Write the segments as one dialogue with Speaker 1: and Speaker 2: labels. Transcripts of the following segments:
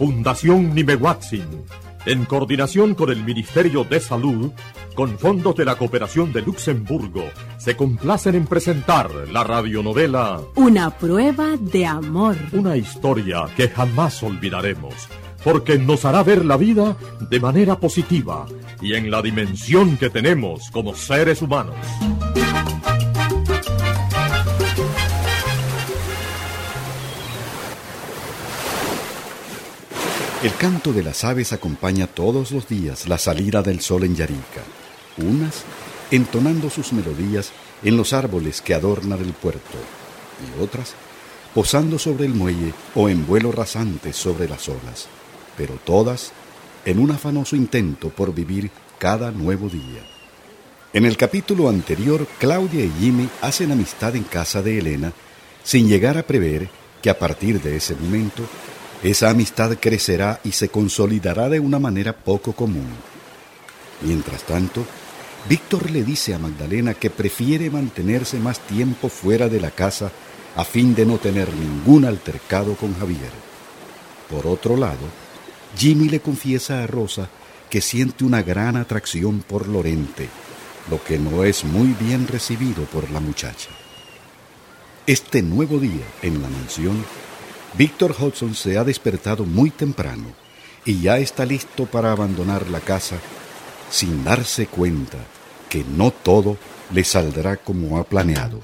Speaker 1: Fundación Nimehuatzin, en coordinación con el Ministerio de Salud, con fondos de la Cooperación de Luxemburgo, se complacen en presentar la radionovela
Speaker 2: Una prueba de amor.
Speaker 1: Una historia que jamás olvidaremos, porque nos hará ver la vida de manera positiva y en la dimensión que tenemos como seres humanos.
Speaker 3: El canto de las aves acompaña todos los días la salida del sol en Yarica, unas entonando sus melodías en los árboles que adornan el puerto, y otras posando sobre el muelle o en vuelo rasante sobre las olas, pero todas en un afanoso intento por vivir cada nuevo día. En el capítulo anterior, Claudia y Jimmy hacen amistad en casa de Elena, sin llegar a prever que a partir de ese momento esa amistad crecerá y se consolidará de una manera poco común. Mientras tanto, Víctor le dice a Magdalena que prefiere mantenerse más tiempo fuera de la casa a fin de no tener ningún altercado con Javier. Por otro lado, Jimmy le confiesa a Rosa que siente una gran atracción por Lorente, lo que no es muy bien recibido por la muchacha. Este nuevo día en la mansión, Víctor Hudson se ha despertado muy temprano y ya está listo para abandonar la casa sin darse cuenta que no todo le saldrá como ha planeado.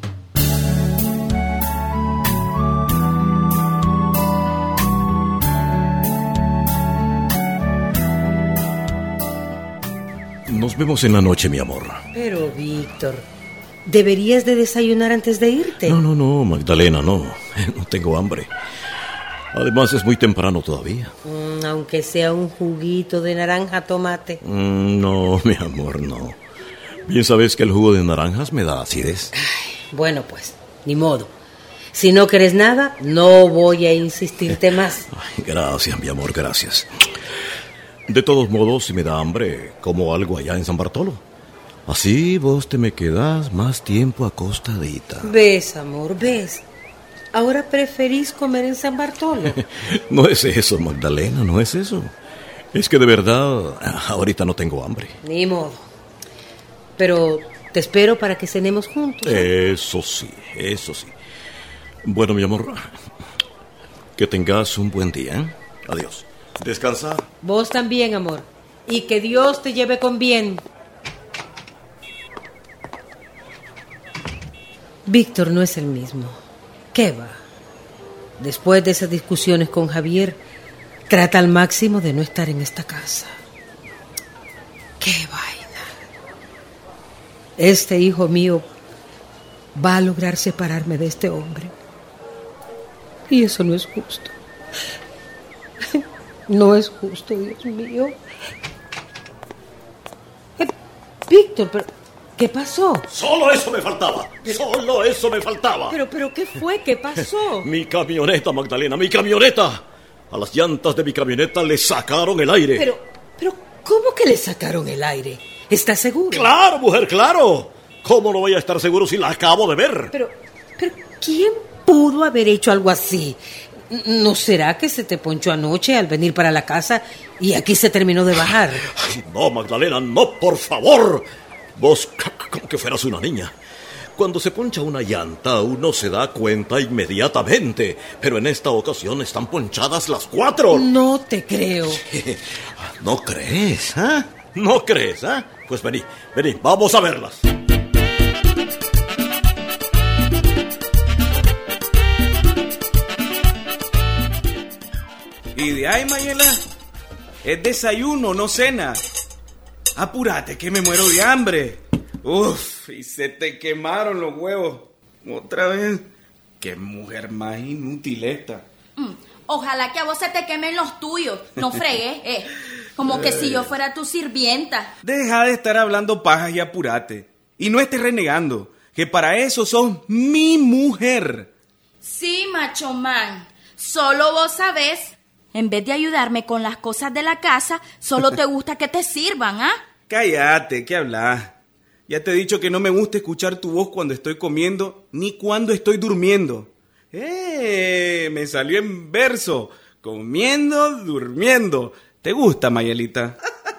Speaker 4: Nos vemos en la noche, mi amor.
Speaker 5: Pero, Víctor, ¿deberías de desayunar antes de irte?
Speaker 4: No, Magdalena, no. No tengo hambre. Además, es muy temprano todavía.
Speaker 5: Aunque sea un juguito de naranja tomate.
Speaker 4: No, mi amor, no. Bien sabes que el jugo de naranjas me da acidez.
Speaker 5: Ay, bueno, pues, ni modo. Si no quieres nada, no voy a insistirte más.
Speaker 4: Ay, gracias, mi amor, gracias. De todos modos, si me da hambre, como algo allá en San Bartolo. Así vos te me quedás más tiempo acostadita.
Speaker 5: Ves, amor, ves. ¿Ahora preferís comer en San Bartolo?
Speaker 4: No es eso, Magdalena, no es eso. Es que de verdad, ahorita no tengo hambre.
Speaker 5: Ni modo. Pero te espero para que cenemos juntos, ¿eh?
Speaker 4: Eso sí. Bueno, mi amor, que tengas un buen día, ¿eh? Adiós. Descansa.
Speaker 5: Vos también, amor. Y que Dios te lleve con bien. Víctor no es el mismo. ¿Qué va? Después de esas discusiones con Javier, trata al máximo de no estar en esta casa. ¡Qué vaina! Este hijo mío va a lograr separarme de este hombre. Y eso no es justo. No es justo, Dios mío. Víctor, pero ¿qué pasó?
Speaker 4: Solo eso me faltaba.
Speaker 5: Pero ¿qué fue? ¿Qué pasó?
Speaker 4: Mi camioneta, Magdalena, mi camioneta. A las llantas de mi camioneta le sacaron el aire.
Speaker 5: Pero ¿cómo que le sacaron el aire? ¿Estás seguro?
Speaker 4: Claro, mujer, claro. ¿Cómo no voy a estar seguro si la acabo de ver?
Speaker 5: Pero ¿quién pudo haber hecho algo así? ¿No será que se te ponchó anoche al venir para la casa y aquí se terminó de bajar?
Speaker 4: Ay, no, Magdalena, no, por favor. Vos, como que fueras una niña. Cuando se poncha una llanta, uno se da cuenta inmediatamente. Pero en esta ocasión están ponchadas las 4.
Speaker 5: No te creo.
Speaker 4: ¿No crees, ah? ¿No crees, ah? Pues vení, vamos a verlas.
Speaker 6: Y de ahí, Mayela, es desayuno, no cena. Apúrate, que me muero de hambre. Uf, y se te quemaron los huevos. Otra vez. Qué mujer más inútil esta.
Speaker 7: Ojalá que a vos se te quemen los tuyos. No fregues, como que si yo fuera tu sirvienta.
Speaker 6: Deja de estar hablando pajas y apúrate. Y no estés renegando, que para eso sos mi mujer.
Speaker 7: Sí, macho man. Solo vos sabés. En vez de ayudarme con las cosas de la casa, solo te gusta que te sirvan, ¿ah?
Speaker 6: Cállate, ¿qué hablas? Ya te he dicho que no me gusta escuchar tu voz cuando estoy comiendo, ni cuando estoy durmiendo. Me salió en verso, comiendo, durmiendo. ¿Te gusta, Mayelita?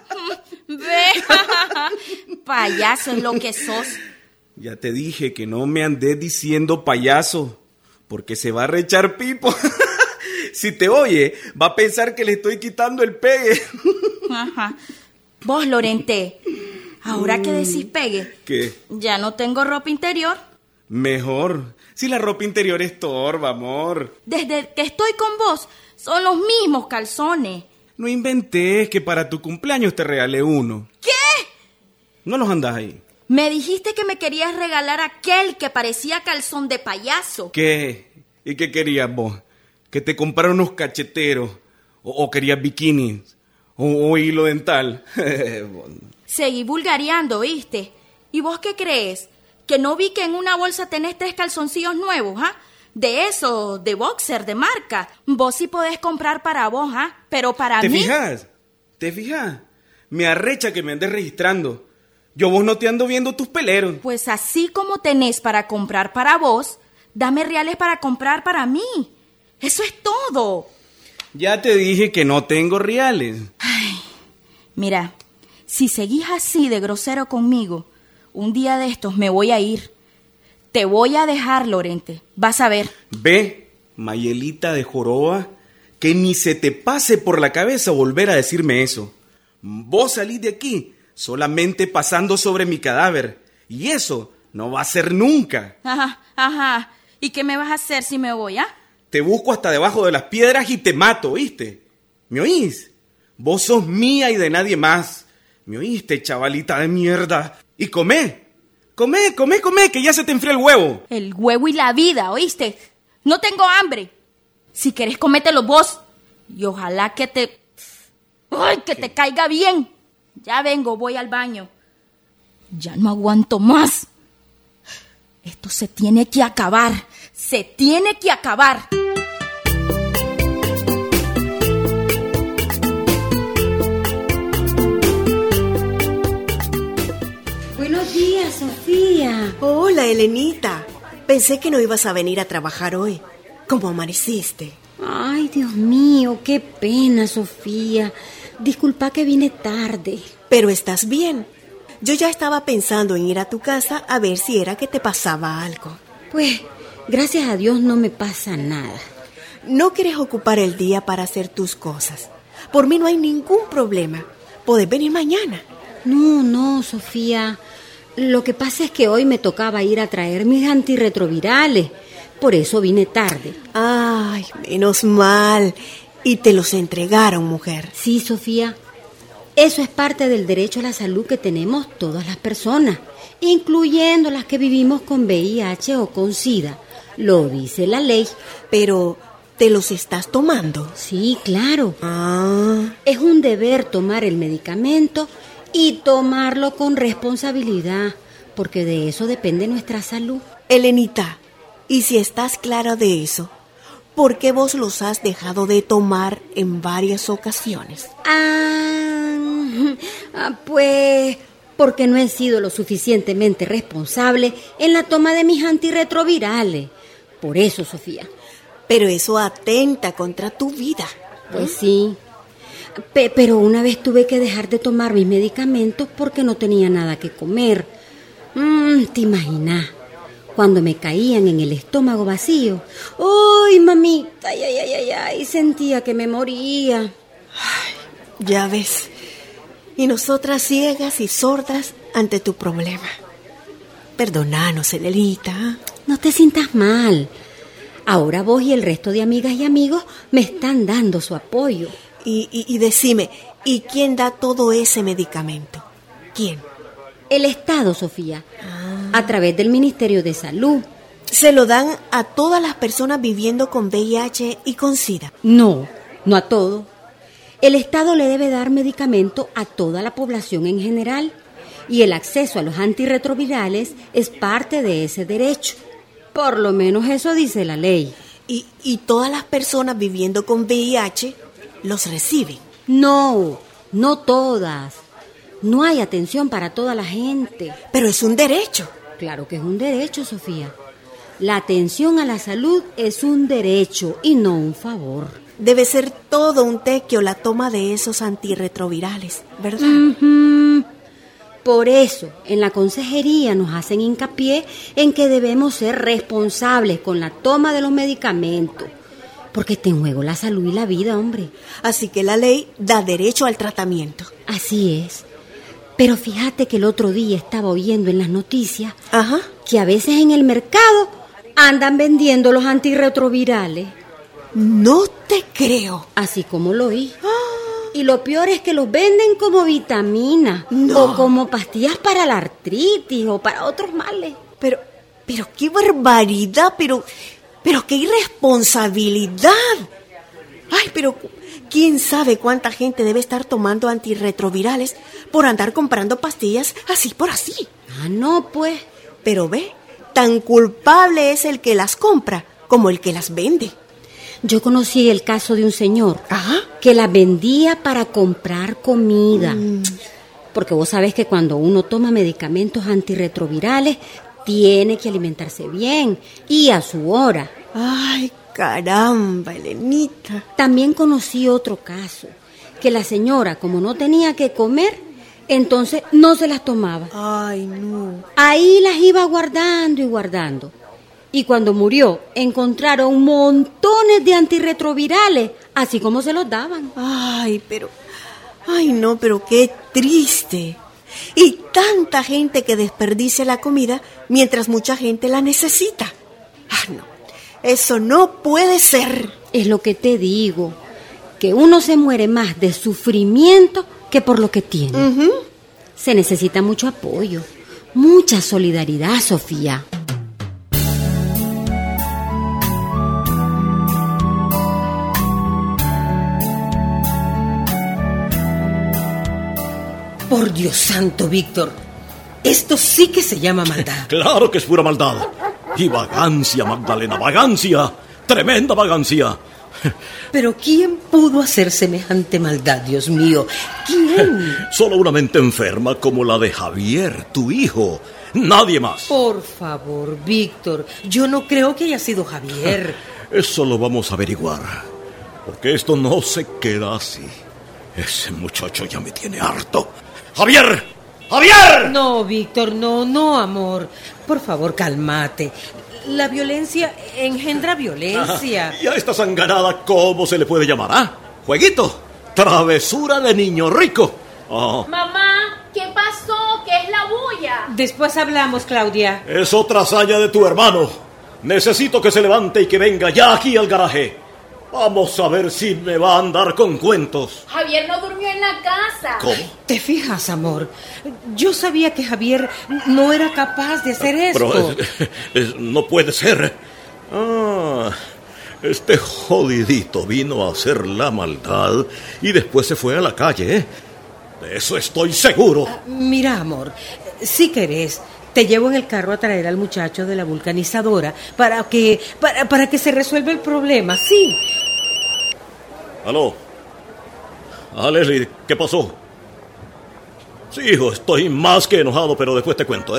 Speaker 7: Ve, payaso es lo que sos.
Speaker 6: Ya te dije que no me andes diciendo payaso, porque se va a rechar Pipo. Si te oye, va a pensar que le estoy quitando el pegue.
Speaker 7: Ajá. Vos, Lorente, ahora que decís pegue,
Speaker 6: ¿Qué?
Speaker 7: ya no tengo ropa interior.
Speaker 6: Mejor, si la ropa interior estorba, amor.
Speaker 7: Desde que estoy con vos, son los mismos calzones.
Speaker 6: No inventés que para tu cumpleaños te regalé uno.
Speaker 7: ¿Qué?
Speaker 6: No los andás ahí.
Speaker 7: Me dijiste que me querías regalar aquel que parecía calzón de payaso.
Speaker 6: ¿Qué? ¿Y qué querías vos? ¿Que te comprara unos cacheteros? ¿O querías bikinis? ¿O hilo dental?
Speaker 7: Seguí vulgareando, ¿viste? ¿Y vos qué crees? ¿Que no vi que en una bolsa tenés 3 calzoncillos nuevos, ah? De esos, de boxer, de marca. Vos sí podés comprar para vos, ah, pero para mí...
Speaker 6: ¿Te fijas? Me arrecha que me andes registrando. Yo vos no te ando viendo tus peleros.
Speaker 7: Pues así como tenés para comprar para vos, dame reales para comprar para mí. Eso es todo.
Speaker 6: Ya te dije que no tengo reales.
Speaker 7: Ay, mira, si seguís así de grosero conmigo, un día de estos me voy a ir. Te voy a dejar, Lorente. Vas a ver.
Speaker 6: Ve, Mayelita de joroba, que ni se te pase por la cabeza volver a decirme eso. Vos salís de aquí solamente pasando sobre mi cadáver. Y eso no va a ser nunca.
Speaker 7: Ajá. ¿Y qué me vas a hacer si me voy, ah?
Speaker 6: Te busco hasta debajo de las piedras y te mato, ¿oíste? ¿Me oís? Vos sos mía y de nadie más. ¿Me oíste, chavalita de mierda? Y come, que ya se te enfría el huevo.
Speaker 7: El huevo y la vida, ¿oíste? No tengo hambre. Si querés, comételo vos. Y ojalá que te... ¡Ay, que te caiga bien! Ya vengo, voy al baño. Ya no aguanto más. Esto se tiene que acabar. Se tiene que acabar.
Speaker 5: Buenos días, Sofía.
Speaker 8: Hola, Elenita. Pensé que no ibas a venir a trabajar hoy. ¿Cómo amaneciste?
Speaker 5: Ay, Dios mío, qué pena, Sofía. Disculpa que vine tarde.
Speaker 8: Pero estás bien. Yo ya estaba pensando en ir a tu casa a ver si era que te pasaba algo.
Speaker 5: Pues, gracias a Dios no me pasa nada.
Speaker 8: ¿No quieres ocupar el día para hacer tus cosas? Por mí no hay ningún problema. Podés venir mañana.
Speaker 5: No, Sofía. Lo que pasa es que hoy me tocaba ir a traer mis antirretrovirales. Por eso vine tarde.
Speaker 8: Ay, menos mal. Y te los entregaron, mujer.
Speaker 5: Sí, Sofía. Eso es parte del derecho a la salud que tenemos todas las personas, incluyendo las que vivimos con VIH o con SIDA. Lo dice la ley.
Speaker 8: Pero, ¿te los estás tomando?
Speaker 5: Sí, claro.
Speaker 8: Ah.
Speaker 5: Es un deber tomar el medicamento y tomarlo con responsabilidad, porque de eso depende nuestra salud.
Speaker 8: Elenita, y si estás clara de eso, ¿por qué vos los has dejado de tomar en varias ocasiones?
Speaker 5: Pues porque no he sido lo suficientemente responsable en la toma de mis antirretrovirales. Por eso, Sofía.
Speaker 8: Pero eso atenta contra tu vida.
Speaker 5: Pues sí. Pero una vez tuve que dejar de tomar mis medicamentos porque no tenía nada que comer. ¿Te imaginas? Cuando me caían en el estómago vacío. ¡Ay, mamita! ¡Ay! Sentía que me moría.
Speaker 8: Ay, ya ves. Y nosotras ciegas y sordas ante tu problema. Perdónanos, Elenita.
Speaker 5: No te sientas mal. Ahora vos y el resto de amigas y amigos me están dando su apoyo.
Speaker 8: Y decime, ¿y quién da todo ese medicamento? ¿Quién?
Speaker 5: El Estado, Sofía. A través del Ministerio de Salud.
Speaker 8: ¿Se lo dan a todas las personas viviendo con VIH y con SIDA?
Speaker 5: No a todo. El Estado le debe dar medicamento a toda la población en general. Y el acceso a los antirretrovirales es parte de ese derecho. Por lo menos eso dice la ley.
Speaker 8: ¿Y todas las personas viviendo con VIH los reciben?
Speaker 5: No todas. No hay atención para toda la gente.
Speaker 8: Pero es un derecho.
Speaker 5: Claro que es un derecho, Sofía.
Speaker 9: La atención a la salud es un derecho y no un favor.
Speaker 8: Debe ser todo un tequio la toma de esos antirretrovirales, ¿verdad?
Speaker 9: Por eso, en la consejería nos hacen hincapié en que debemos ser responsables con la toma de los medicamentos, porque está en juego la salud y la vida, hombre.
Speaker 8: Así que la ley da derecho al tratamiento.
Speaker 9: Así es. Pero fíjate que el otro día estaba oyendo en las noticias que a veces en el mercado andan vendiendo los antirretrovirales.
Speaker 8: No te creo.
Speaker 9: Así como lo oí. Y lo peor es que los venden como vitaminas o como pastillas para la artritis o para otros males.
Speaker 8: Pero qué barbaridad, pero qué irresponsabilidad. Ay, pero quién sabe cuánta gente debe estar tomando antirretrovirales por andar comprando pastillas así por así.
Speaker 9: No, pues.
Speaker 8: Pero ve, tan culpable es el que las compra como el que las vende.
Speaker 9: Yo conocí el caso de un señor que las vendía para comprar comida. Porque vos sabés que cuando uno toma medicamentos antirretrovirales, tiene que alimentarse bien y a su hora.
Speaker 8: Ay, caramba, Elenita.
Speaker 9: También conocí otro caso, que la señora, como no tenía que comer, entonces no se las tomaba.
Speaker 8: Ay, no.
Speaker 9: Ahí las iba guardando y guardando. Y cuando murió, encontraron montones de antirretrovirales, así como se los daban.
Speaker 8: Ay, no, pero qué triste. Y tanta gente que desperdicia la comida mientras mucha gente la necesita. No, eso no puede ser.
Speaker 9: Es lo que te digo, que uno se muere más de sufrimiento que por lo que tiene. Se necesita mucho apoyo, mucha solidaridad, Sofía.
Speaker 5: Por Dios santo, Víctor, esto sí que se llama maldad.
Speaker 4: Claro que es pura maldad. Y vagancia, Magdalena, vagancia. Tremenda vagancia.
Speaker 5: Pero ¿quién pudo hacer semejante maldad, Dios mío? ¿Quién?
Speaker 4: Solo una mente enferma como la de Javier, tu hijo. Nadie más.
Speaker 5: Por favor, Víctor, yo no creo que haya sido Javier.
Speaker 4: Eso lo vamos a averiguar. Porque esto no se queda así. Ese muchacho ya me tiene harto. ¡Javier! ¡Javier!
Speaker 5: No, Víctor, no, amor. Por favor, cálmate. La violencia engendra violencia.
Speaker 4: ¿Y a esta sanganada cómo se le puede llamar? ¿Jueguito? Travesura de niño rico.
Speaker 7: Mamá, ¿qué pasó? ¿Qué es la bulla?
Speaker 5: Después hablamos, Claudia.
Speaker 4: Es otra hazaña de tu hermano. Necesito que se levante y que venga ya aquí al garaje. Vamos a ver si me va a andar con cuentos.
Speaker 7: Javier no durmió en la casa.
Speaker 4: ¿Cómo?
Speaker 5: ¿Te fijas, amor? Yo sabía que Javier no era capaz de hacer esto.
Speaker 4: Pero no puede ser. Este jodidito vino a hacer la maldad y después se fue a la calle, De eso estoy seguro.
Speaker 5: Mira, amor, si querés, te llevo en el carro a traer al muchacho de la vulcanizadora para que se resuelva el problema, sí.
Speaker 4: ¿Aló? Leslie, ¿qué pasó? Sí, hijo, estoy más que enojado, pero después te cuento,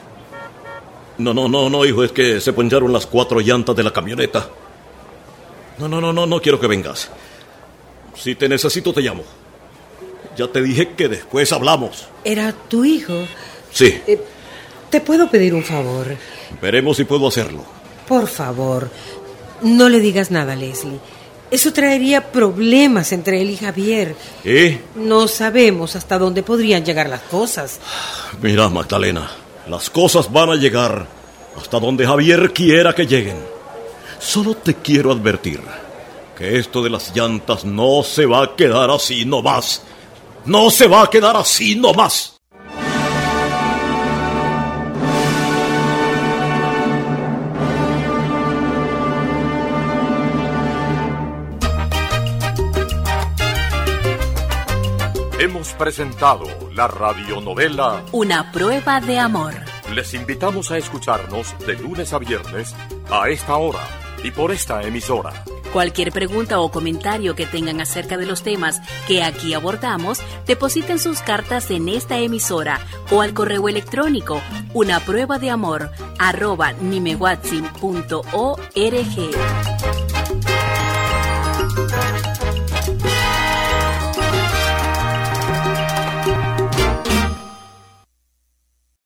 Speaker 4: No, hijo, es que se poncharon las 4 llantas de la camioneta. No quiero que vengas. Si te necesito, te llamo. Ya te dije que después hablamos.
Speaker 5: ¿Era tu hijo?
Speaker 4: Sí.
Speaker 5: ¿Te puedo pedir un favor?
Speaker 4: Veremos si puedo hacerlo.
Speaker 5: Por favor, no le digas nada a Leslie. Eso traería problemas entre él y Javier.
Speaker 4: ¿Y?
Speaker 5: No sabemos hasta dónde podrían llegar las cosas.
Speaker 4: Mira, Magdalena, las cosas van a llegar hasta donde Javier quiera que lleguen. Solo te quiero advertir que esto de las llantas no se va a quedar así nomás. No se va a quedar así nomás.
Speaker 1: Hemos presentado la radionovela
Speaker 2: Una prueba de amor.
Speaker 1: Les invitamos a escucharnos de lunes a viernes a esta hora y por esta emisora.
Speaker 2: Cualquier pregunta o comentario que tengan acerca de los temas que aquí abordamos, depositen sus cartas en esta emisora o al correo electrónico unapruebadeamor@nimewatsin.org.